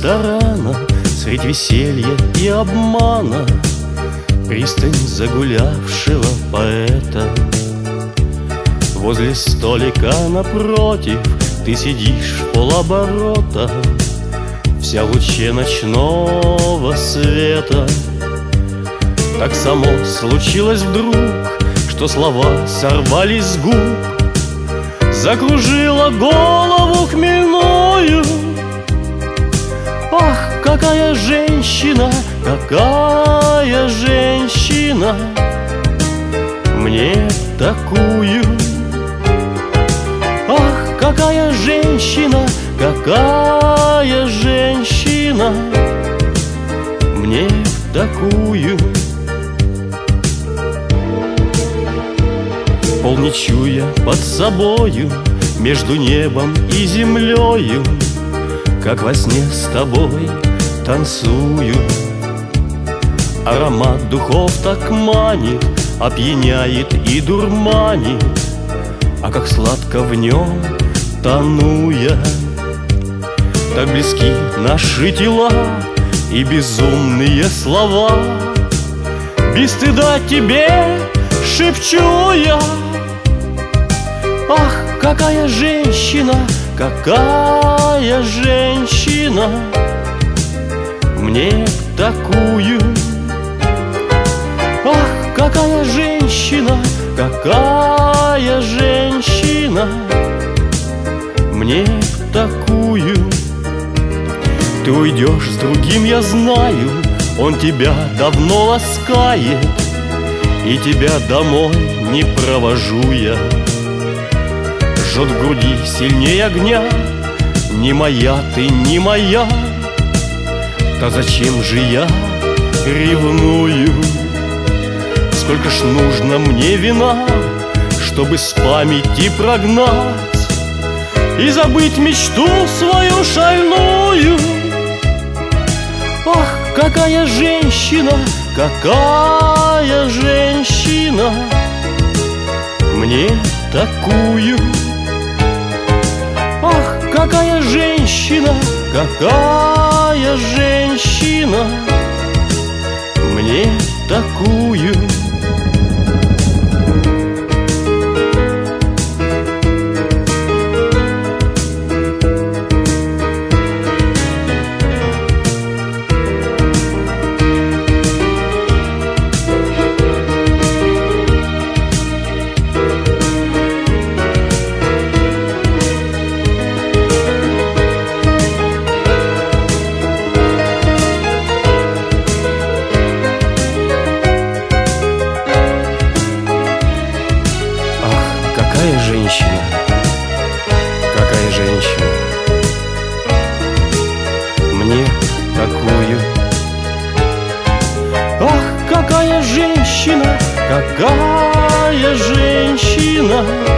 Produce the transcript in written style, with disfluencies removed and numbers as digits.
ресторана, средь веселья и обмана, пристань загулявшего поэта. Возле столика напротив ты сидишь в полоборота, вся в луче ночного света. Так само случилось вдруг, что слова сорвались с губ, закружила голову хмельную. Ах, какая женщина, какая женщина, мне такую. Ах, какая женщина, какая женщина, мне такую. Пол не чуя под собою, между небом и землею, как во сне с тобой танцую. Аромат духов так манит, опьяняет и дурманит, а как сладко в нем тону я. Так близки наши тела и безумные слова, без стыда тебе шепчу я. Ах, какая женщина, какая женщина, мне такую. Ах, какая женщина, какая женщина, мне такую. Ты уйдешь с другим, я знаю, он тебя давно ласкает, и тебя домой не провожу я. Жжет в груди сильнее огня, не моя ты, не моя, да зачем же я ревную? Сколько ж нужно мне вина, чтобы с памяти прогнать и забыть мечту свою шальную. Ах, какая женщина, какая женщина, мне такую. Ах, какая женщина, какая женщина, мне такую. Какая женщина, какая женщина, мне такую. Ах, какая женщина, какая женщина,